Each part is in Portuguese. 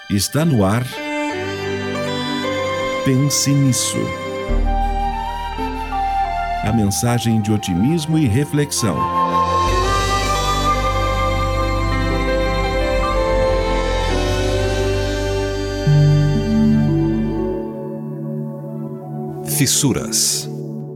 Está no ar. Pense nisso. A mensagem de otimismo e reflexão. Fissuras.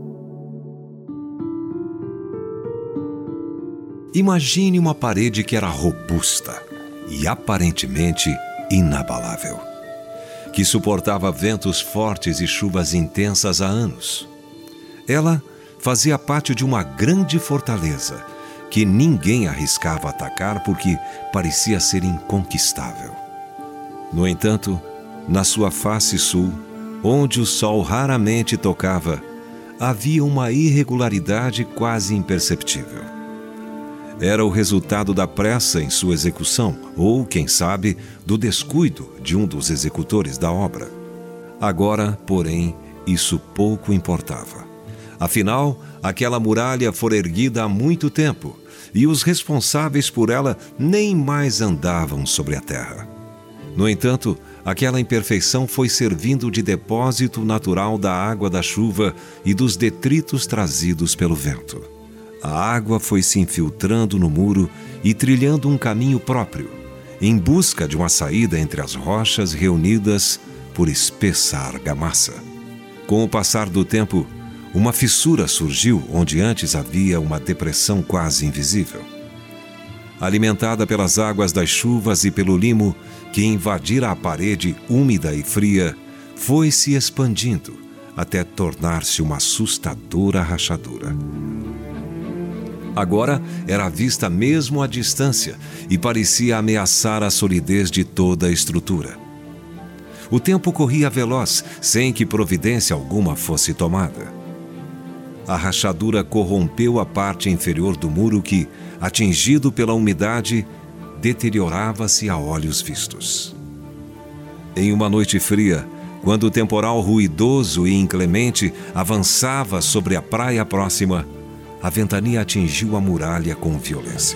Imagine uma parede que era robusta e aparentemente inabalável, que suportava ventos fortes e chuvas intensas há anos. Ela fazia parte de uma grande fortaleza que ninguém arriscava atacar porque parecia ser inconquistável. No entanto, na sua face sul, onde o sol raramente tocava, havia uma irregularidade quase imperceptível. Era o resultado da pressa em sua execução, ou, quem sabe, do descuido de um dos executores da obra. Agora, porém, isso pouco importava. Afinal, aquela muralha fora erguida há muito tempo, e os responsáveis por ela nem mais andavam sobre a terra. No entanto, aquela imperfeição foi servindo de depósito natural da água da chuva e dos detritos trazidos pelo vento. A água foi se infiltrando no muro e trilhando um caminho próprio, em busca de uma saída entre as rochas reunidas por espessa argamassa. Com o passar do tempo, uma fissura surgiu onde antes havia uma depressão quase invisível. Alimentada pelas águas das chuvas e pelo limo que invadira a parede úmida e fria, foi se expandindo até tornar-se uma assustadora rachadura. Agora era vista mesmo à distância e parecia ameaçar a solidez de toda a estrutura. O tempo corria veloz, sem que providência alguma fosse tomada. A rachadura corrompeu a parte inferior do muro que, atingido pela umidade, deteriorava-se a olhos vistos. Em uma noite fria, quando o temporal ruidoso e inclemente avançava sobre a praia próxima, a ventania atingiu a muralha com violência.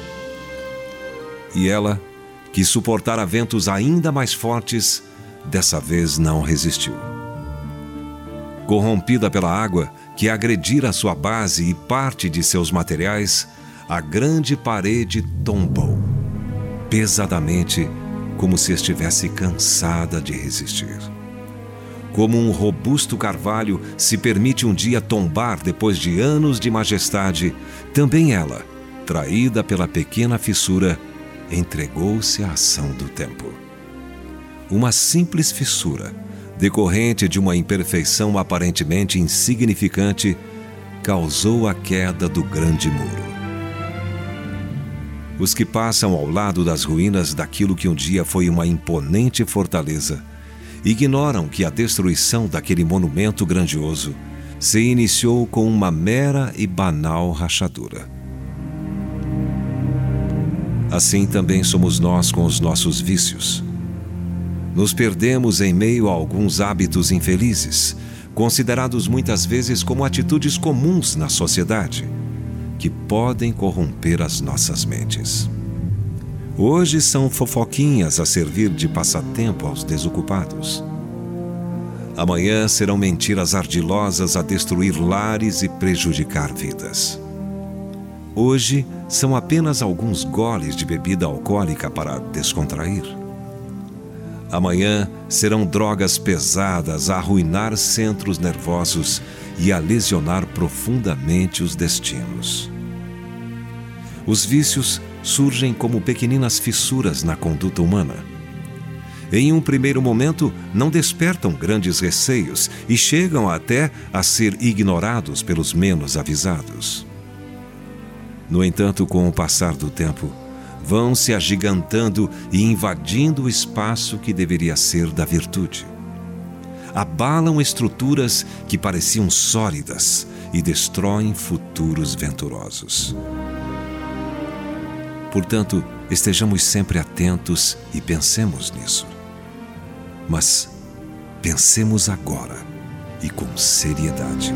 E ela, que suportara ventos ainda mais fortes, dessa vez não resistiu. Corrompida pela água, que agredira sua base e parte de seus materiais, a grande parede tombou, pesadamente, como se estivesse cansada de resistir. Como um robusto carvalho se permite um dia tombar depois de anos de majestade, também ela, traída pela pequena fissura, entregou-se à ação do tempo. Uma simples fissura, decorrente de uma imperfeição aparentemente insignificante, causou a queda do grande muro. Os que passam ao lado das ruínas daquilo que um dia foi uma imponente fortaleza, ignoram que a destruição daquele monumento grandioso se iniciou com uma mera e banal rachadura. Assim também somos nós com os nossos vícios. Nos perdemos em meio a alguns hábitos infelizes, considerados muitas vezes como atitudes comuns na sociedade, que podem corromper as nossas mentes. Hoje são fofoquinhas a servir de passatempo aos desocupados. Amanhã serão mentiras ardilosas a destruir lares e prejudicar vidas. Hoje são apenas alguns goles de bebida alcoólica para descontrair. Amanhã serão drogas pesadas a arruinar centros nervosos e a lesionar profundamente os destinos. Os vícios surgem como pequeninas fissuras na conduta humana. Em um primeiro momento, não despertam grandes receios e chegam até a ser ignorados pelos menos avisados. No entanto, com o passar do tempo, vão se agigantando e invadindo o espaço que deveria ser da virtude. Abalam estruturas que pareciam sólidas e destroem futuros venturosos. Portanto, estejamos sempre atentos e pensemos nisso. Mas pensemos agora e com seriedade.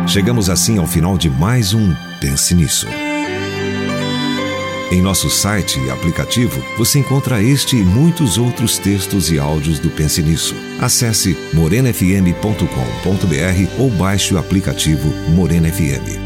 Chegamos assim ao final de mais um Pense Nisso. Em nosso site e aplicativo, você encontra este e muitos outros textos e áudios do Pense Nisso. Acesse morenafm.com.br ou baixe o aplicativo Morena FM.